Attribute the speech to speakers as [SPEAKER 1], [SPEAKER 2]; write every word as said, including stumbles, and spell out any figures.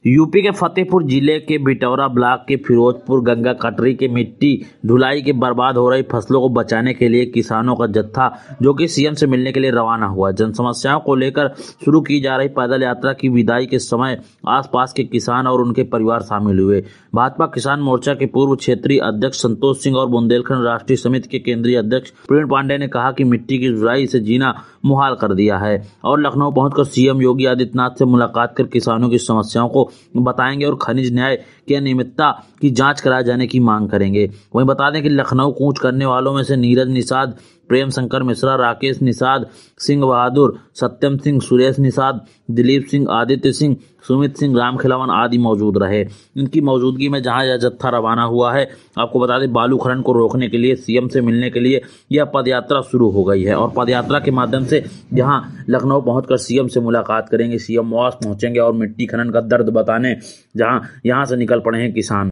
[SPEAKER 1] UP के फतेहपुर जिले के बिटौरा ब्लॉक के फिरोजपुर गंगा कटरी के मिट्टी ढुलाई के बर्बाद हो रही फसलों को बचाने के लिए किसानों का जत्था जो कि सीएम से मिलने के लिए रवाना हुआ। जन समस्याओं को लेकर शुरू की जा रही पैदल यात्रा की विदाई के समय आसपास के किसान और उनके परिवार शामिल हुए। भाजपा किसान मोर्चा के पूर्व क्षेत्रीय अध्यक्ष संतोष सिंह और बुंदेलखंड राष्ट्रीय समिति के केंद्रीय अध्यक्ष प्रवीण पांडे ने कहा कि मिट्टी की ढुलाई से जीना मुहाल कर दिया है और लखनऊ पहुंचकर सीएम योगी आदित्यनाथ से मुलाकात कर किसानों की समस्याओं को बताएंगे और खनिज न्याय की अनियमितता की जांच कराए जाने की मांग करेंगे। वहीं बता दें कि लखनऊ कूच करने वालों में से नीरज निषाद, प्रेम शंकर मिश्रा, राकेश निषाद, सिंह बहादुर, सत्यम सिंह, सुरेश निषाद, दिलीप सिंह, आदित्य सिंह, सुमित सिंह, राम खिलावन आदि मौजूद रहे। इनकी मौजूदगी में जहां यह जत्था रवाना हुआ है, आपको बता दें बालू खनन को रोकने के लिए सीएम से मिलने के लिए यह पदयात्रा शुरू हो गई है और पदयात्रा के माध्यम से जहां लखनऊ पहुंचकर सीएम से मुलाकात करेंगे, सीएम आवास पहुंचेंगे और मिट्टी खनन का दर्द बताने जहां यहां से निकल पड़े हैं किसान।